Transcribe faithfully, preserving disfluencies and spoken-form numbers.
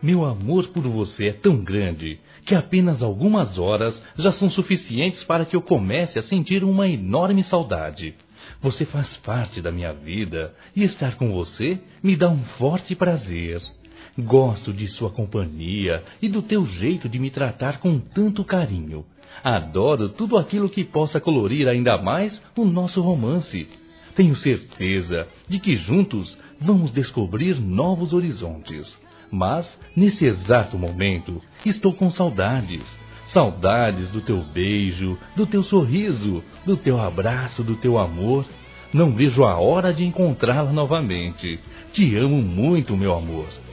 Meu amor por você é tão grande que apenas algumas horas já são suficientes para que eu comece a sentir uma enorme saudade. Você faz parte da minha vida e estar com você me dá um forte prazer. Gosto de sua companhia e do teu jeito de me tratar com tanto carinho. Adoro tudo aquilo que possa colorir ainda mais o nosso romance. Tenho certeza de que juntos vamos descobrir novos horizontes. Mas, nesse exato momento, estou com saudades. Saudades do teu beijo, do teu sorriso, do teu abraço, do teu amor. Não vejo a hora de encontrá-la novamente. Te amo muito, meu amor.